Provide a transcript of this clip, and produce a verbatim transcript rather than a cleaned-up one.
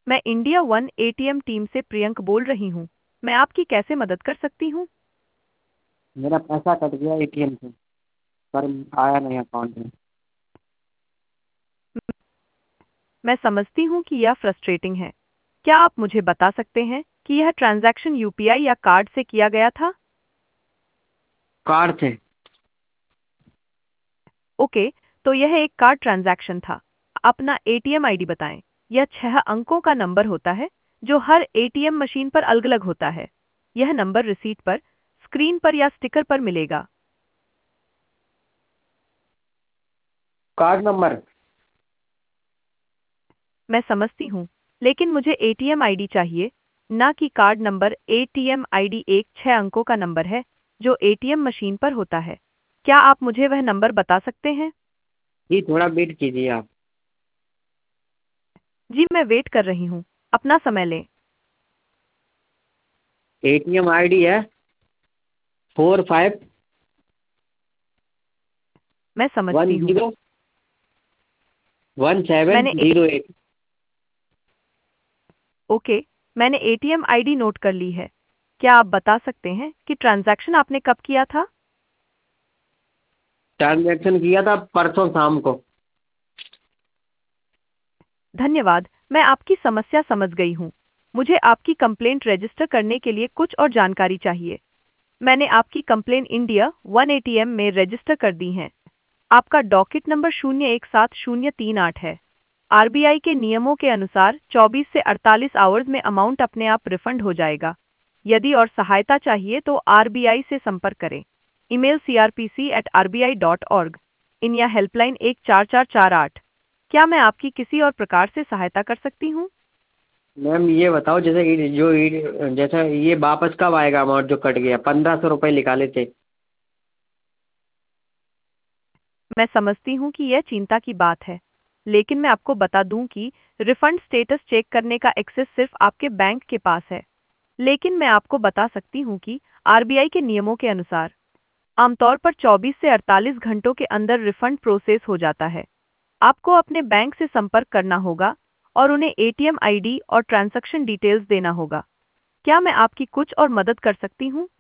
मैं India one ATM team से प्रियंक बोल रही हूँ। मैं आपकी कैसे मदद कर सकती हूँ? मेरा पैसा कट गया एटीएम से, पर आया नहीं अकाउंट में। मैं समझती हूँ कि यह फ्रस्ट्रेटिंग है। क्या आप मुझे बता सकते हैं कि यह ट्रांजैक्शन यूपीआई या कार्ड से किया गया था? कार्ड से। ओके, तो यह एक कार्ड ट्रांजैक्शन था। अपना एटीएम आईडी बताएं। यह छह अंकों का नंबर होता है जो हर एटीएम मशीन पर अलग-अलग होता है। यह नंबर रिसीट पर, स्क्रीन पर या स्टिकर पर मिलेगा। Card number. मैं समझती हूँ, लेकिन मुझे एटीएम आईडी चाहिए, ना कि कार्ड नंबर। एटीएम आईडी एक छह अंकों का नंबर है जो एटीएम मशीन पर होता है। क्या आप मुझे वह नंबर बता सकते हैं? जी थोड़ा वेट कीजिए आप। जी, मैं वेट कर रही हूँ। अपना समय लें। एटीएम आईडी है फोर फाइव मैं वन समझती हूँ। जीरो वन सेवन मैंने ए, जीरो एट। ओके, मैंने एटीएम आईडी नोट कर ली है। क्या आप बता सकते हैं कि ट्रांजैक्शन आपने कब किया था? ट्रांजेक्शन किया था परसों शाम को। धन्यवाद, मैं आपकी समस्या समझ गई हूँ। मुझे आपकी कंप्लेंट रजिस्टर करने के लिए कुछ और जानकारी चाहिए। मैंने आपकी कंप्लेंट इंडिया वन एटीएम में रजिस्टर कर दी है। आपका डॉकेट नंबर शून्य एक सात शून्य तीन आठ है। आरबीआई के नियमों के अनुसार चौबीस से अड़तालीस आवर्स में अमाउंट अपने आप रिफंड हो जाएगा। यदि और सहायता चाहिए तो आरबीआई से संपर्क करें। Email C R P C at R B I dot org. In या हेल्पलाइन एक चार चार चार आठ। क्या मैं आपकी किसी और प्रकार से सहायता कर सकती हूँ? मैम ये बताओ, जैसे ये जो ये जैसा ये वापस कब आएगा अमाउंट जो कट गया? पंद्रह सौ रुपये निकाले थे। मैं समझती हूँ कि यह चिंता की बात है, लेकिन मैं आपको बता दूं कि रिफंड स्टेटस चेक करने का एक्सेस सिर्फ आपके बैंक के पास है। लेकिन मैं आपको बता सकती हूँ कि आरबीआई के नियमों के अनुसार आमतौर पर चौबीस से अड़तालीस घंटों के अंदर रिफंड प्रोसेस हो जाता है। आपको अपने बैंक से संपर्क करना होगा और उन्हें एटीएम आईडी और ट्रांजैक्शन डिटेल्स देना होगा। क्या मैं आपकी कुछ और मदद कर सकती हूँ?